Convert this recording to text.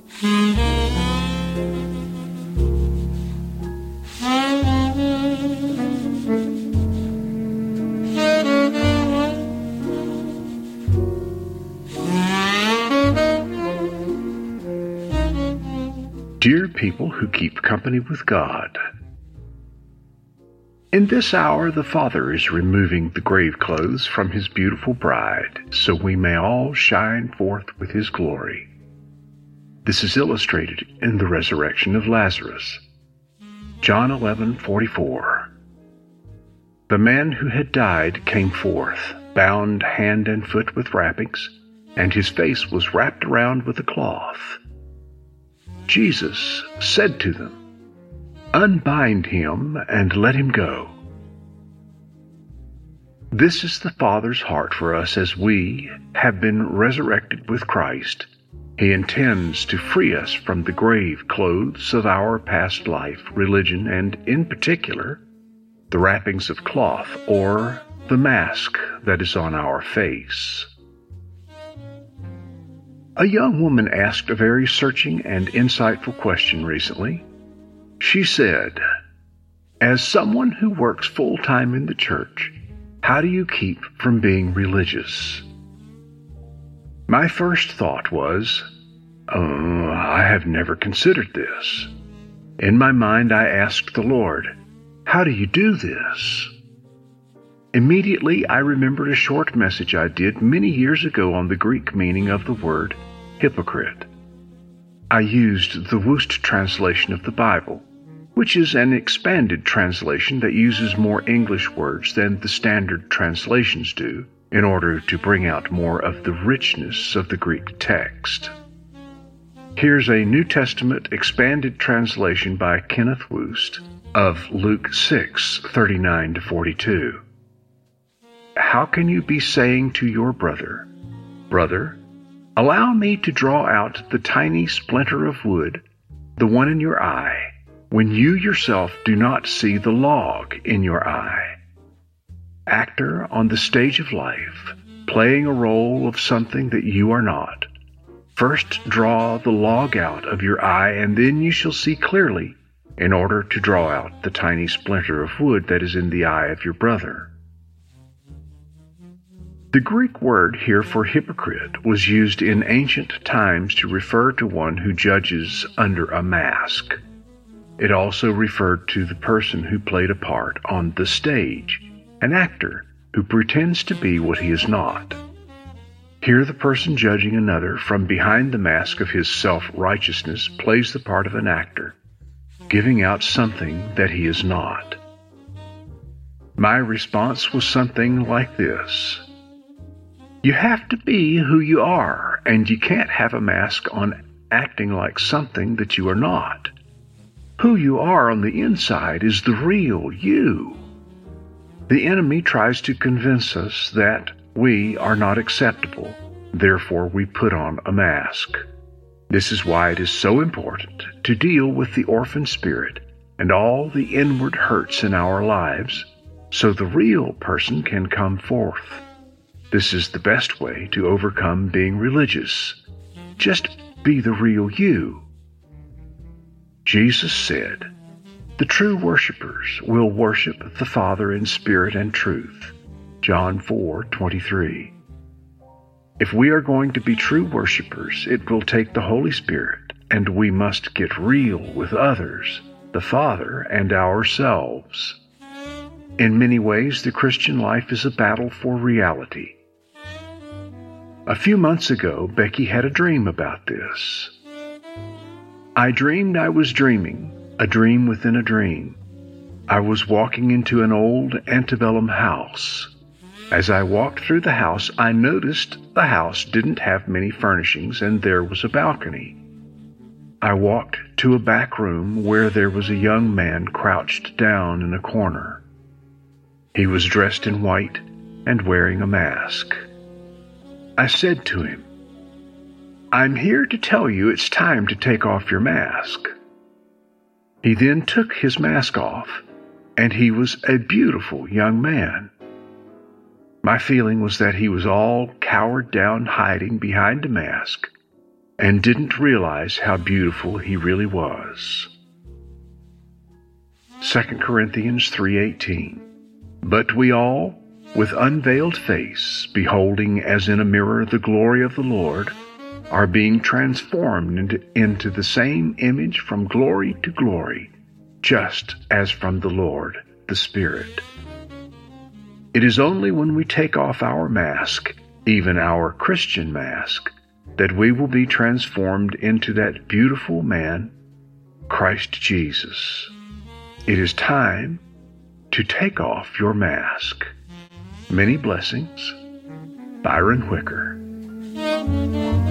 Dear people who keep company with God, in this hour the Father is removing the grave clothes from His beautiful bride, so we may all shine forth with His glory. This is illustrated in the resurrection of Lazarus. John 11:44. The man who had died came forth, bound hand and foot with wrappings, and his face was wrapped around with a cloth. Jesus said to them, "Unbind him and let him go." This is the Father's heart for us as we have been resurrected with Christ. He intends to free us from the grave clothes of our past life, religion, and in particular, the wrappings of cloth or the mask that is on our face. A young woman asked a very searching and insightful question recently. She said, "As someone who works full-time in the church, how do you keep from being religious?" My first thought was, I have never considered this. In my mind, I asked the Lord, "How do you do this?" Immediately, I remembered a short message I did many years ago on the Greek meaning of the word hypocrite. I used the Woost translation of the Bible, which is an expanded translation that uses more English words than the standard translations do, in order to bring out more of the richness of the Greek text. Here's a New Testament expanded translation by Kenneth Woost of Luke 6:39-42. How can you be saying to your brother, "Brother, allow me to draw out the tiny splinter of wood, the one in your eye," when you yourself do not see the log in your eye? Actor on the stage of life, playing a role of something that you are not. First draw the log out of your eye, and then you shall see clearly, in order to draw out the tiny splinter of wood that is in the eye of your brother. The Greek word here for hypocrite was used in ancient times to refer to one who judges under a mask. It also referred to the person who played a part on the stage, an actor who pretends to be what he is not. Here the person judging another from behind the mask of his self-righteousness plays the part of an actor, giving out something that he is not. My response was something like this: you have to be who you are, and you can't have a mask on acting like something that you are not. Who you are on the inside is the real you. The enemy tries to convince us that we are not acceptable, therefore we put on a mask. This is why it is so important to deal with the orphan spirit and all the inward hurts in our lives, so the real person can come forth. This is the best way to overcome being religious. Just be the real you. Jesus said, "The true worshipers will worship the Father in spirit and truth." John 4:23. If we are going to be true worshipers, it will take the Holy Spirit, and we must get real with others, the Father, and ourselves. In many ways, the Christian life is a battle for reality. A few months ago, Becky had a dream about this. I dreamed I was dreaming, a dream within a dream. I was walking into an old antebellum house. As I walked through the house, I noticed the house didn't have many furnishings, and there was a balcony. I walked to a back room where there was a young man crouched down in a corner. He was dressed in white and wearing a mask. I said to him, "I'm here to tell you it's time to take off your mask." He then took his mask off, and he was a beautiful young man. My feeling was that he was all cowered down, hiding behind a mask, and didn't realize how beautiful he really was. 2 Corinthians 3:18. But we all, with unveiled face, beholding as in a mirror the glory of the Lord, are being transformed into the same image from glory to glory, just as from the Lord, the Spirit. It is only when we take off our mask, even our Christian mask, that we will be transformed into that beautiful man, Christ Jesus. It is time to take off your mask. Many blessings. Byron Whicker.